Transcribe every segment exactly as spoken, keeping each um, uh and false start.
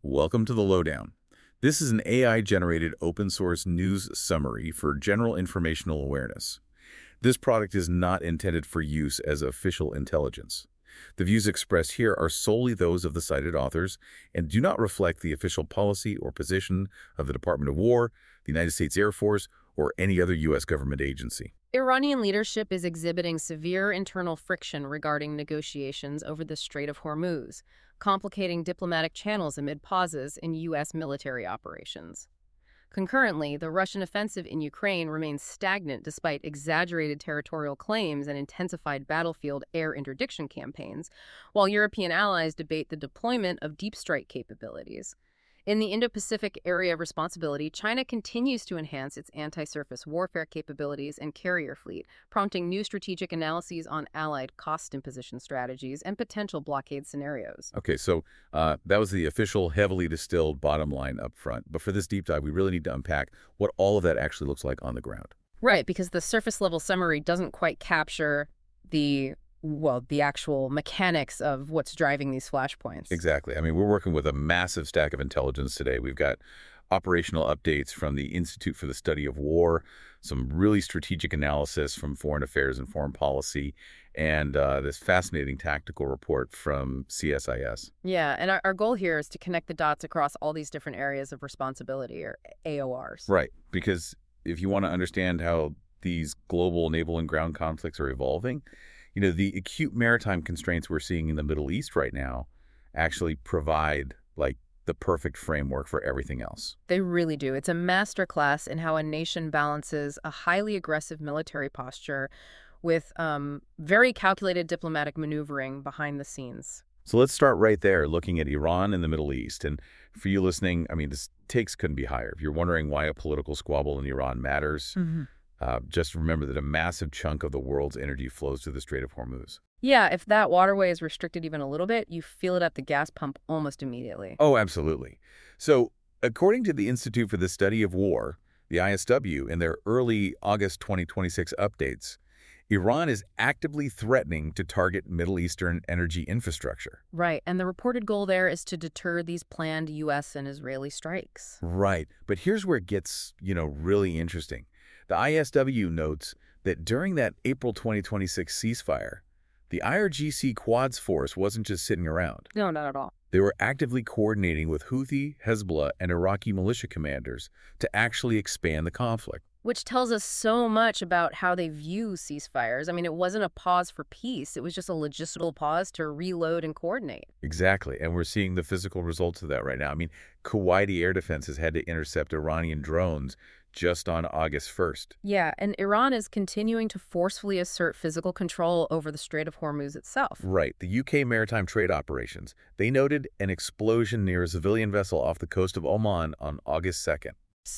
Welcome to the Lowdown. This is an A I-generated open-source news summary for general informational awareness. This product is not intended for use as official intelligence. The views expressed here are solely those of the cited authors and do not reflect the official policy or position of the Department of War, the United States Air Force, or any other U S government agency. Iranian leadership is exhibiting severe internal friction regarding negotiations over the Strait of Hormuz, complicating diplomatic channels amid pauses in U S military operations. Concurrently, the Russian offensive in Ukraine remains stagnant despite exaggerated territorial claims and intensified battlefield air interdiction campaigns, while European allies debate the deployment of deep strike capabilities. In the Indo-Pacific Area of Responsibility, China continues to enhance its anti-surface warfare capabilities and carrier fleet, prompting new strategic analyses on allied cost imposition strategies and potential blockade scenarios. Okay, so uh, that was the official, heavily distilled bottom line up front. But for this deep dive, we really need to unpack what all of that actually looks like on the ground. Right, because the surface-level summary doesn't quite capture the well, the actual mechanics of what's driving these flashpoints. Exactly. I mean, we're working with a massive stack of intelligence today. We've got operational updates from the Institute for the Study of War, some really strategic analysis from Foreign Affairs and Foreign Policy, and uh, this fascinating tactical report from C S I S. Yeah, and our, our goal here is to connect the dots across all these different areas of responsibility, or A O Rs. Right, because if you want to understand how these global naval and ground conflicts are evolving, you know, the acute maritime constraints we're seeing in the Middle East right now actually provide, like, the perfect framework for everything else. They really do. It's a masterclass in how a nation balances a highly aggressive military posture with um, very calculated diplomatic maneuvering behind the scenes. So let's start right there, looking at Iran and the Middle East. And for you listening, I mean, the stakes couldn't be higher. If you're wondering why a political squabble in Iran matters, Mm-hmm. Uh, just remember that a massive chunk of the world's energy flows through the Strait of Hormuz. Yeah, if that waterway is restricted even a little bit, you feel it at the gas pump almost immediately. Oh, absolutely. So, according to the Institute for the Study of War, the I S W, in their early August twenty twenty-six updates, Iran is actively threatening to target Middle Eastern energy infrastructure. Right, and the reported goal there is to deter these planned U S and Israeli strikes. Right, but here's where it gets, you know, really interesting. The I S W notes that during that April twenty twenty-six ceasefire, the I R G C Quds force wasn't just sitting around. No, not at all. They were actively coordinating with Houthi, Hezbollah, and Iraqi militia commanders to actually expand the conflict. Which tells us so much about how they view ceasefires. I mean, it wasn't a pause for peace. It was just a logistical pause to reload and coordinate. Exactly, and we're seeing the physical results of that right now. I mean, Kuwaiti air defense has had to intercept Iranian drones just on August first. Yeah, and Iran is continuing to forcefully assert physical control over the Strait of Hormuz itself. Right. The U K maritime trade operations, they noted an explosion near a civilian vessel off the coast of Oman on August second.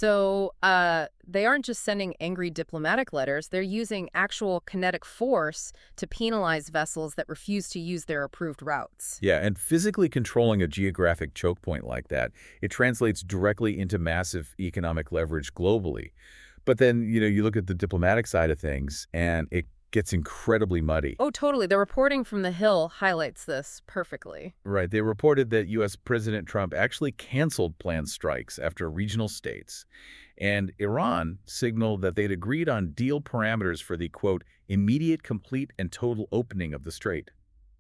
So uh, they aren't just sending angry diplomatic letters. They're using actual kinetic force to penalize vessels that refuse to use their approved routes. Yeah, and physically controlling a geographic choke point like that, it translates directly into massive economic leverage globally. But then, you know, you look at the diplomatic side of things, and it gets incredibly muddy. Oh, totally. The reporting from The Hill highlights this perfectly. Right. They reported that U S President Trump actually canceled planned strikes after regional states, and Iran signaled that they'd agreed on deal parameters for the, quote, immediate, complete, and total opening of the strait.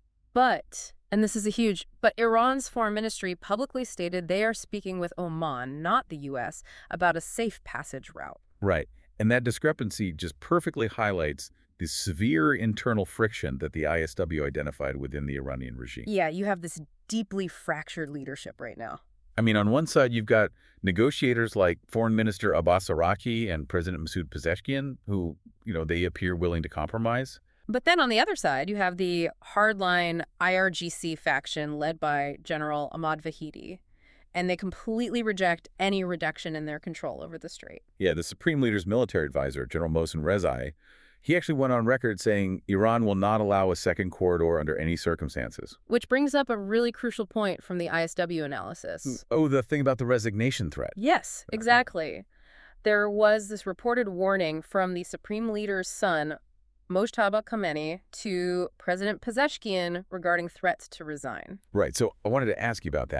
But, and this is a huge, but Iran's foreign ministry publicly stated they are speaking with Oman, not the U S, about a safe passage route. Right. And that discrepancy just perfectly highlights the severe internal friction that the I S W identified within the Iranian regime. Yeah, you have this deeply fractured leadership right now. I mean, on one side, you've got negotiators like Foreign Minister Abbas Araqi and President Masoud Pezeshkian, who, you know, they appear willing to compromise. But then on the other side, you have the hardline I R G C faction led by General Ahmad Vahidi, and they completely reject any reduction in their control over the strait. Yeah, the Supreme Leader's military advisor, General Mohsen Rezai, he actually went on record saying Iran will not allow a second corridor under any circumstances. Which brings up a really crucial point from the I S W analysis. Oh, the thing about the resignation threat. Yes, exactly. There was this reported warning from the Supreme Leader's son, Mojtaba Khamenei, to President Pezeshkian regarding threats to resign. Right. So I wanted to ask you about that.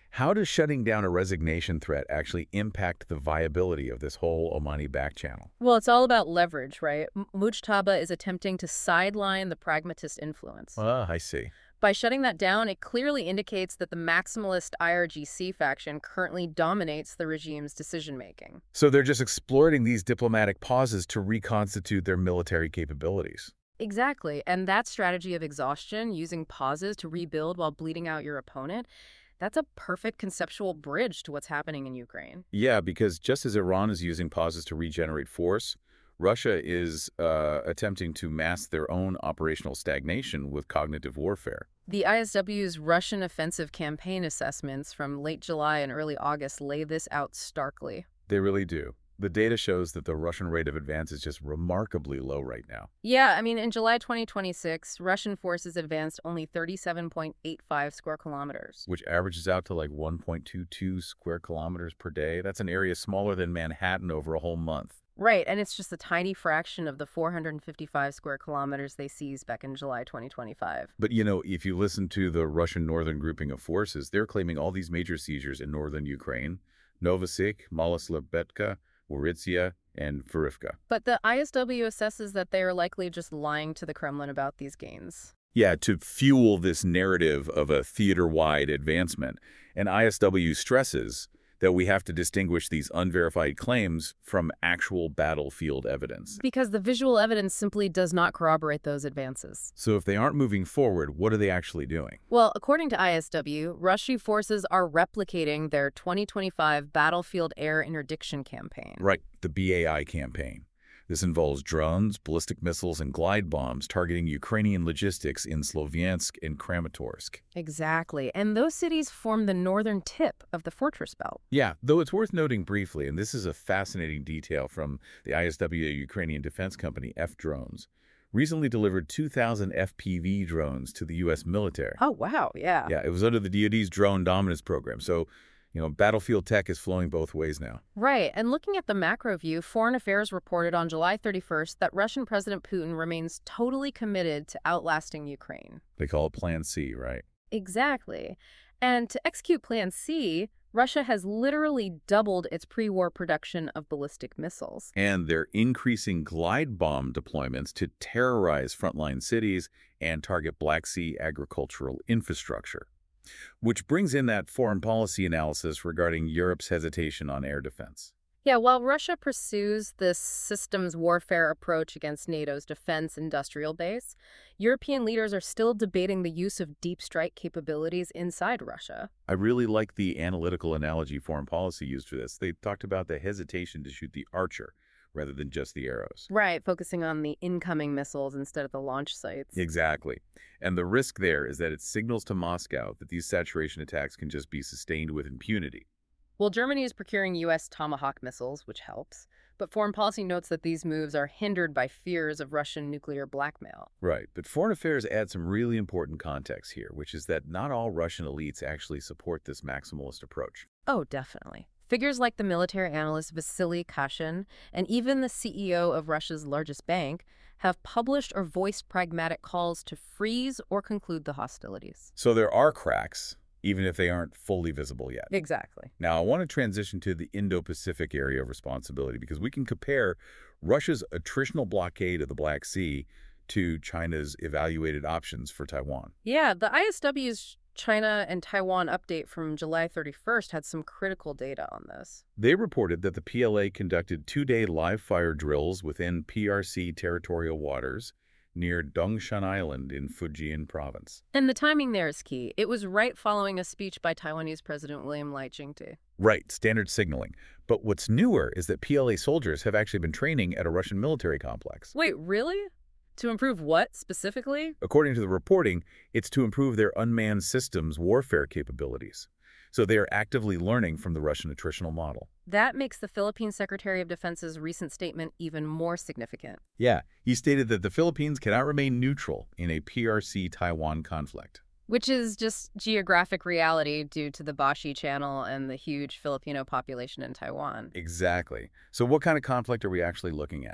How does shutting down a resignation threat actually impact the viability of this whole Omani back channel? Well, it's all about leverage, right? M- Mujtaba is attempting to sideline the pragmatist influence. Ah, I see. By shutting that down, it clearly indicates that the maximalist I R G C faction currently dominates the regime's decision-making. So they're just exploiting these diplomatic pauses to reconstitute their military capabilities. Exactly, and that strategy of exhaustion, using pauses to rebuild while bleeding out your opponent, that's a perfect conceptual bridge to what's happening in Ukraine. Yeah, because just as Iran is using pauses to regenerate force, Russia is uh, attempting to mask their own operational stagnation with cognitive warfare. The I S W's Russian offensive campaign assessments from late July and early August lay this out starkly. They really do. The data shows that the Russian rate of advance is just remarkably low right now. Yeah, I mean, in July twenty twenty-six, Russian forces advanced only thirty-seven point eight five square kilometers. Which averages out to like one point two two square kilometers per day. That's an area smaller than Manhattan over a whole month. Right, and it's just a tiny fraction of the four hundred fifty-five square kilometers they seized back in July twenty twenty-five. But, you know, if you listen to the Russian northern grouping of forces, they're claiming all these major seizures in northern Ukraine: Novosik, Maloslabetka, Woryzia, and Verivka. But the I S W assesses that they are likely just lying to the Kremlin about these gains. Yeah, to fuel this narrative of a theater-wide advancement. And I S W stresses that we have to distinguish these unverified claims from actual battlefield evidence. Because the visual evidence simply does not corroborate those advances. So if they aren't moving forward, what are they actually doing? Well, according to I S W, Russian forces are replicating their twenty twenty-five Battlefield Air Interdiction campaign. Right, the B A I campaign. This involves drones, ballistic missiles, and glide bombs targeting Ukrainian logistics in Sloviansk and Kramatorsk. Exactly, and those cities form the northern tip of the fortress belt. Yeah, though it's worth noting briefly, and this is a fascinating detail from the I S W Ukrainian defense company F-Drones, recently delivered two thousand F P V drones to the U S military. Oh, wow, yeah. Yeah, it was under the D O D's Drone Dominance program, so, you know, battlefield tech is flowing both ways now. Right, and looking at the macro view, Foreign Affairs reported on July thirty-first that Russian President Putin remains totally committed to outlasting Ukraine. They call it Plan C, right? Exactly. And to execute Plan C, Russia has literally doubled its pre-war production of ballistic missiles. And they're increasing glide bomb deployments to terrorize frontline cities and target Black Sea agricultural infrastructure. Which brings in that foreign policy analysis regarding Europe's hesitation on air defense. Yeah, while Russia pursues this systems warfare approach against NATO's defense industrial base, European leaders are still debating the use of deep strike capabilities inside Russia. I really like the analytical analogy foreign policy used for this. They talked about the hesitation to shoot the Archer rather than just the arrows. Right, focusing on the incoming missiles instead of the launch sites. Exactly. And the risk there is that it signals to Moscow that these saturation attacks can just be sustained with impunity. Well, Germany is procuring U S Tomahawk missiles, which helps, but foreign policy notes that these moves are hindered by fears of Russian nuclear blackmail. Right, but Foreign Affairs adds some really important context here, which is that not all Russian elites actually support this maximalist approach. Oh, definitely. Figures like the military analyst Vasily Kashin and even the C E O of Russia's largest bank have published or voiced pragmatic calls to freeze or conclude the hostilities. So there are cracks, even if they aren't fully visible yet. Exactly. Now, I want to transition to the Indo-Pacific area of responsibility because we can compare Russia's attritional blockade of the Black Sea to China's evaluated options for Taiwan. Yeah, the I S W's China and Taiwan update from July thirty-first had some critical data on this. They reported that the P L A conducted two-day live-fire drills within P R C territorial waters near Dongshan Island in Fujian province. And the timing there is key. It was right following a speech by Taiwanese President William Lai Ching-te. Right, standard signaling. But what's newer is that P L A soldiers have actually been training at a Russian military complex. Wait, really? To improve what, specifically? According to the reporting, it's to improve their unmanned systems warfare capabilities. So they are actively learning from the Russian attritional model. That makes the Philippine Secretary of Defense's recent statement even more significant. Yeah, he stated that the Philippines cannot remain neutral in a P R C-Taiwan conflict. Which is just geographic reality due to the Bashi Channel and the huge Filipino population in Taiwan. Exactly. So what kind of conflict are we actually looking at?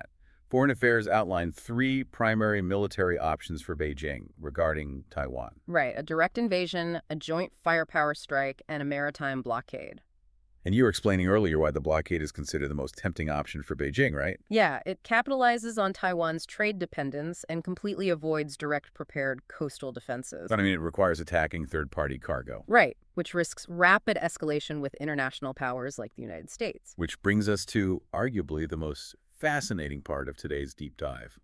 Foreign Affairs outlined three primary military options for Beijing regarding Taiwan. Right, a direct invasion, a joint firepower strike, and a maritime blockade. And you were explaining earlier why the blockade is considered the most tempting option for Beijing, right? Yeah, it capitalizes on Taiwan's trade dependence and completely avoids direct prepared coastal defenses. But I mean, it requires attacking third-party cargo. Right, which risks rapid escalation with international powers like the United States. Which brings us to arguably the most fascinating part of today's deep dive.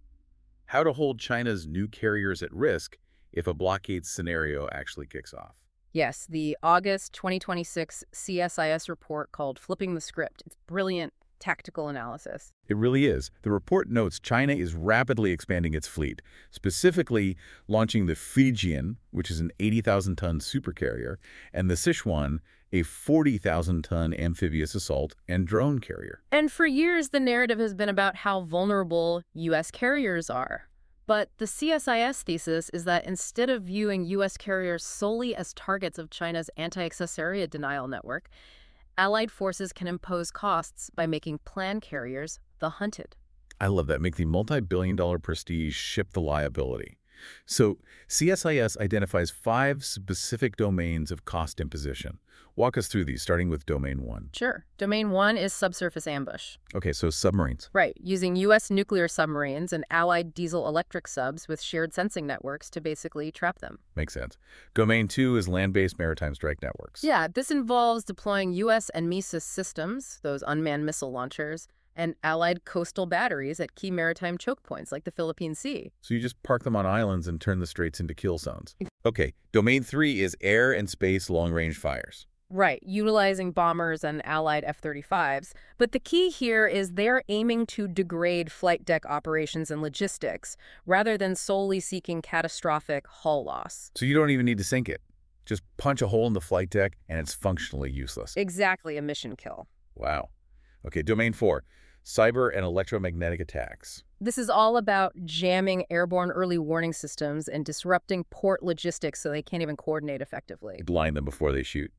How to hold China's new carriers at risk if a blockade scenario actually kicks off. Yes, the August twenty twenty-six C S I S report called Flipping the Script. It's brilliant tactical analysis. It really is. The report notes China is rapidly expanding its fleet, specifically launching the Fujian, which is an eighty thousand ton supercarrier, and the Sichuan, a forty thousand ton amphibious assault and drone carrier. And for years, the narrative has been about how vulnerable U S carriers are. But the C S I S thesis is that instead of viewing U S carriers solely as targets of China's anti-accessoria denial network, Allied forces can impose costs by making planned carriers the hunted. I love that. Make the multi-billion dollar prestige ship the liability. So C S I S identifies five specific domains of cost imposition. Walk us through these, starting with Domain one. Sure. Domain one is subsurface ambush. Okay, so submarines. Right, using U S nuclear submarines and Allied diesel-electric subs with shared sensing networks to basically trap them. Makes sense. Domain two is land-based maritime strike networks. Yeah, this involves deploying U S and MESIS systems, those unmanned missile launchers, and Allied coastal batteries at key maritime choke points like the Philippine Sea. So you just park them on islands and turn the straits into kill zones. Okay, Domain three is air and space long-range fires. Right, utilizing bombers and Allied F thirty-fives. But the key here is they're aiming to degrade flight deck operations and logistics, rather than solely seeking catastrophic hull loss. So you don't even need to sink it. Just punch a hole in the flight deck and it's functionally useless. Exactly, a mission kill. Wow. Okay, Domain four, cyber and electromagnetic attacks. This is all about jamming airborne early warning systems and disrupting port logistics so they can't even coordinate effectively. Blind them before they shoot.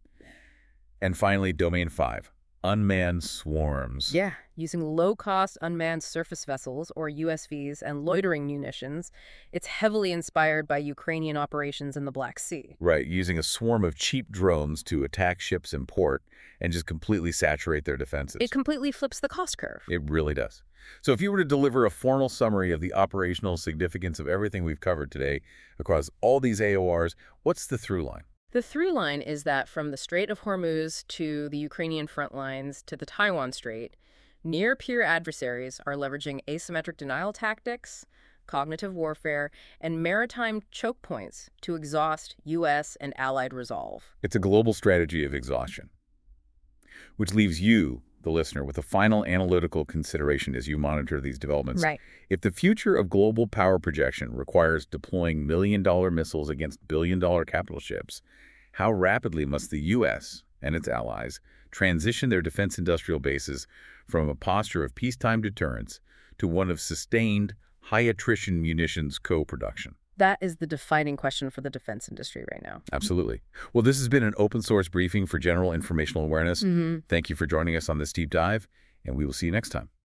And finally, Domain five, unmanned swarms. Yeah, using low-cost unmanned surface vessels, or U S Vs, and loitering munitions. It's heavily inspired by Ukrainian operations in the Black Sea. Right, using a swarm of cheap drones to attack ships in port and just completely saturate their defenses. It completely flips the cost curve. It really does. So if you were to deliver a formal summary of the operational significance of everything we've covered today across all these A O Rs, what's the through line? The through line is that from the Strait of Hormuz to the Ukrainian front lines to the Taiwan Strait, near-peer adversaries are leveraging asymmetric denial tactics, cognitive warfare, and maritime choke points to exhaust U S and Allied resolve. It's a global strategy of exhaustion, which leaves you, the listener, with a final analytical consideration as you monitor these developments. Right. If the future of global power projection requires deploying million-dollar missiles against billion-dollar capital ships, how rapidly must the U S and its allies transition their defense industrial bases from a posture of peacetime deterrence to one of sustained, high-attrition munitions co-production? That is the defining question for the defense industry right now. Absolutely. Well, this has been an open source briefing for general informational awareness. Mm-hmm. Thank you for joining us on this deep dive, and we will see you next time.